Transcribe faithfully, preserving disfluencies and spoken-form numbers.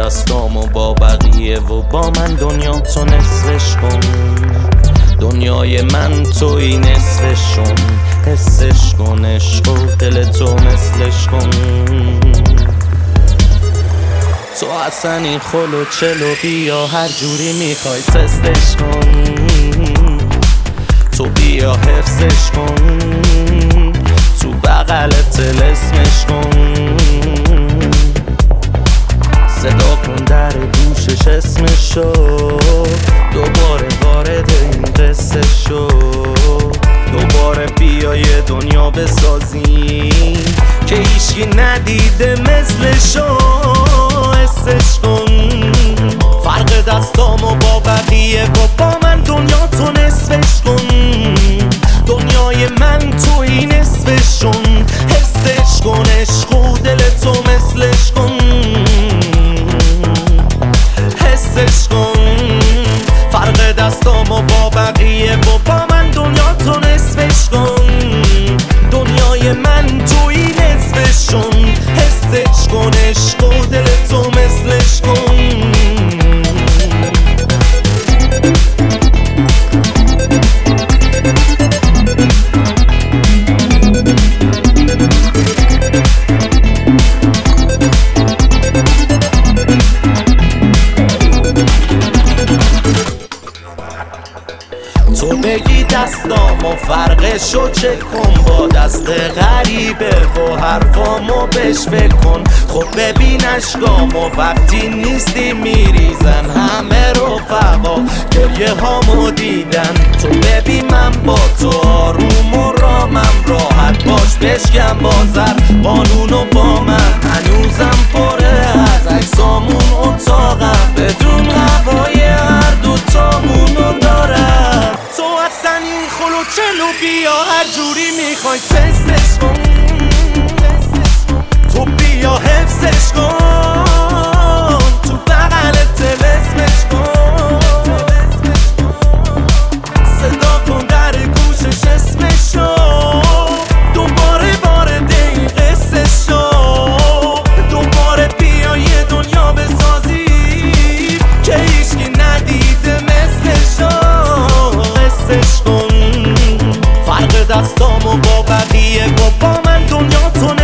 دستامو با بقیه و با من دنیا تو نصفش کن. دنیای من توی نصفشون، حسش کن عشق و دل تو مثلش کن. تو اصلا این خلو چلو بیا هر جوری میخوای تستش کن. تو بیا حفظش کن، تو بغل طلسمش کن. صدا کن در گوشش اسمشو، دوباره وارد این قصه شو. دوباره بیا یه دنیا بسازیم که هیچکی ندیده مثلشو. حسش کن فرق دستامو با بقیه و با من دنیا تو نصفش کن. دنیای من توی نصفشون، حسش کن عشق و دل تو مثلش کن. حسش کن فرق دستامو با بقیه و با من دنیا تو نصفش کن. دنیای من توی نصفشون، حسش کن عشق و دل تو مثلش کن. تو بگی دستامو فرقشو چک کن با دست غریبه و حرفامو بهش فکر کن. خب ببین اشکامو وقتی نیستی میریزن همه رفقا گریه هامو دیدن. تو ببین من با تو آروم و رامم راحت باش بشکم بازر قانونو با من. هنوزم پره از عکسامون اتاقم بدون هوای هر دوتامونو دارم. تو اصلا این خلو چلو بیا هر جوری میخوای تستش کن. تو بیا حفظش کن، تو بغل طلسمش کن. صدا کن در گوشش اسمشو، دوباره وارد این قصه شو. دوباره بیا یه دنیا بسازی که هیچکی ندیده مثلشو. حسش کن فرق دستامو با بقیه و با من دنیا تو